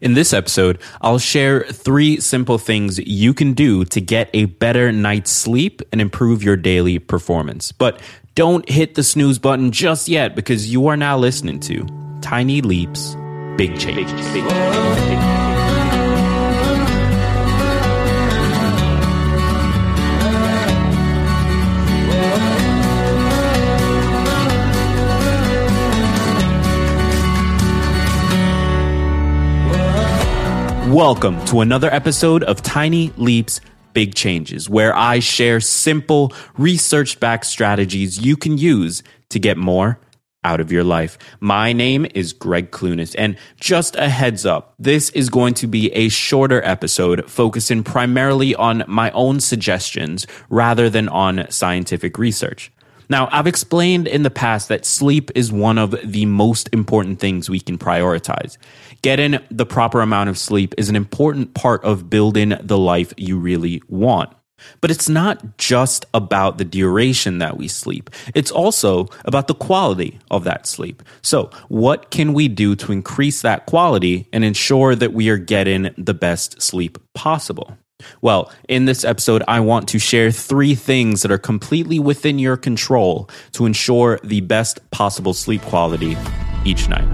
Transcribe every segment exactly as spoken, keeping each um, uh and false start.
In this episode, I'll share three simple things you can do to get a better night's sleep and improve your daily performance. But don't hit the snooze button just yet, because you are now listening to Tiny Leaps, Big Changes. Big Changes. Welcome to another episode of Tiny Leaps, Big Changes, where I share simple, research-backed strategies you can use to get more out of your life. My name is Greg Clunis, and just a heads up, this is going to be a shorter episode focusing primarily on my own suggestions rather than on scientific research. Now, I've explained in the past that sleep is one of the most important things we can prioritize. Getting the proper amount of sleep is an important part of building the life you really want. But it's not just about the duration that we sleep. It's also about the quality of that sleep. So, what can we do to increase that quality and ensure that we are getting the best sleep possible? Well, in this episode, I want to share three things that are completely within your control to ensure the best possible sleep quality each night.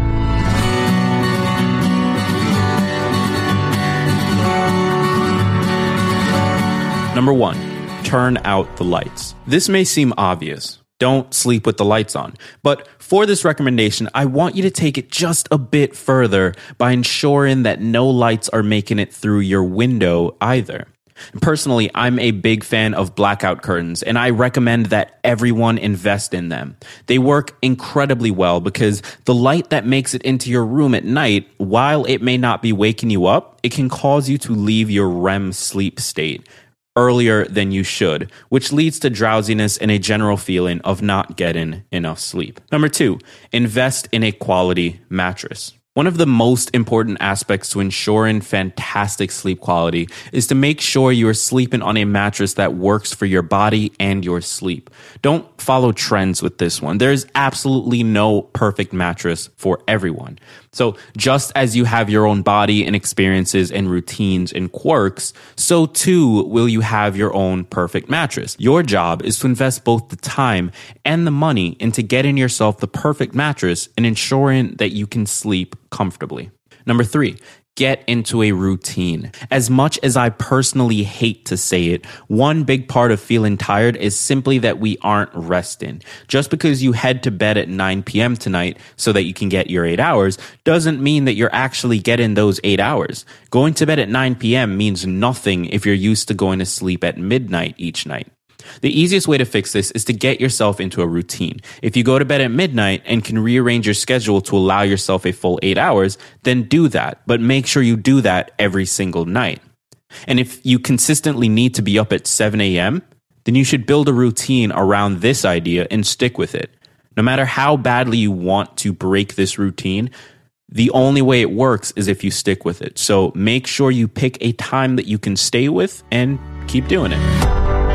Number one, turn out the lights. This may seem obvious. Don't sleep with the lights on. But for this recommendation, I want you to take it just a bit further by ensuring that no lights are making it through your window either. Personally, I'm a big fan of blackout curtains, and I recommend that everyone invest in them. They work incredibly well because the light that makes it into your room at night, while it may not be waking you up, it can cause you to leave your R E M sleep state earlier than you should, which leads to drowsiness and a general feeling of not getting enough sleep. Number two, invest in a quality mattress. One of the most important aspects to ensuring fantastic sleep quality is to make sure you are sleeping on a mattress that works for your body and your sleep. Don't follow trends with this one. There is absolutely no perfect mattress for everyone. So just as you have your own body and experiences and routines and quirks, so too will you have your own perfect mattress. Your job is to invest both the time and the money into getting yourself the perfect mattress and ensuring that you can sleep comfortably. Number three, get into a routine. As much as I personally hate to say it, one big part of feeling tired is simply that we aren't resting. Just because you head to bed at nine p.m. tonight so that you can get your eight hours doesn't mean that you're actually getting those eight hours. Going to bed at nine p.m. means nothing if you're used to going to sleep at midnight each night. The easiest way to fix this is to get yourself into a routine. If you go to bed at midnight and can rearrange your schedule to allow yourself a full eight hours, then do that, but make sure you do that every single night. And if you consistently need to be up at seven a.m., then you should build a routine around this idea and stick with it. No matter how badly you want to break this routine, the only way it works is if you stick with it. So make sure you pick a time that you can stay with and keep doing it.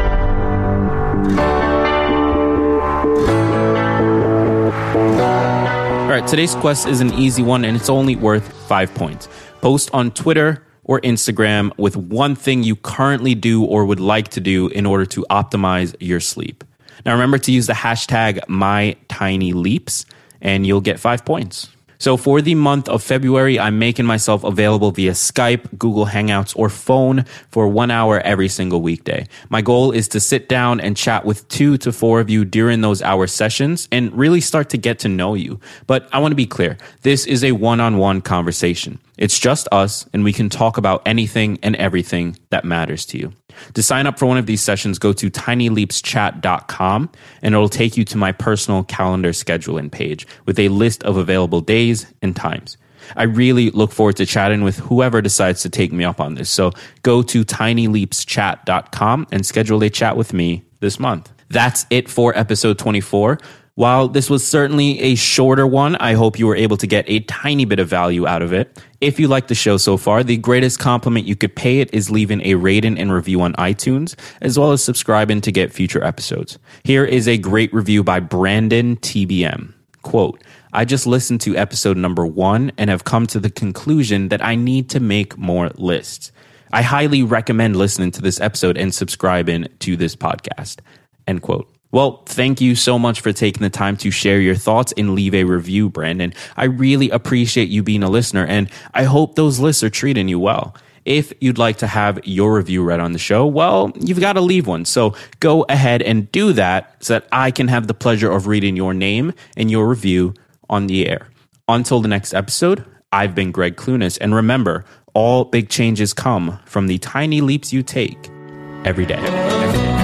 All right, today's quest is an easy one, and it's only worth five points. Post on Twitter or Instagram with one thing you currently do or would like to do in order to optimize your sleep. Now, remember to use the hashtag MyTinyLeaps, and you'll get five points. So for the month of February, I'm making myself available via Skype, Google Hangouts, or phone for one hour every single weekday. My goal is to sit down and chat with two to four of you during those hour sessions and really start to get to know you. But I want to be clear, this is a one-on-one conversation. It's just us, and we can talk about anything and everything that matters to you. To sign up for one of these sessions, go to tiny leaps chat dot com, and it'll take you to my personal calendar scheduling page with a list of available days and times. I really look forward to chatting with whoever decides to take me up on this. So go to tiny leaps chat dot com and schedule a chat with me this month. That's it for episode twenty-four. While this was certainly a shorter one, I hope you were able to get a tiny bit of value out of it. If you like the show so far, the greatest compliment you could pay it is leaving a rating and review on iTunes, as well as subscribing to get future episodes. Here is a great review by Brandon T B M. Quote, I just listened to episode number one and have come to the conclusion that I need to make more lists. I highly recommend listening to this episode and subscribing to this podcast. End quote. Well, thank you so much for taking the time to share your thoughts and leave a review, Brandon. I really appreciate you being a listener, and I hope those lists are treating you well. If you'd like to have your review read on the show, well, you've got to leave one. So go ahead and do that so that I can have the pleasure of reading your name and your review on the air. Until the next episode, I've been Greg Clunas, and remember, all big changes come from the tiny leaps you take every day. Every day.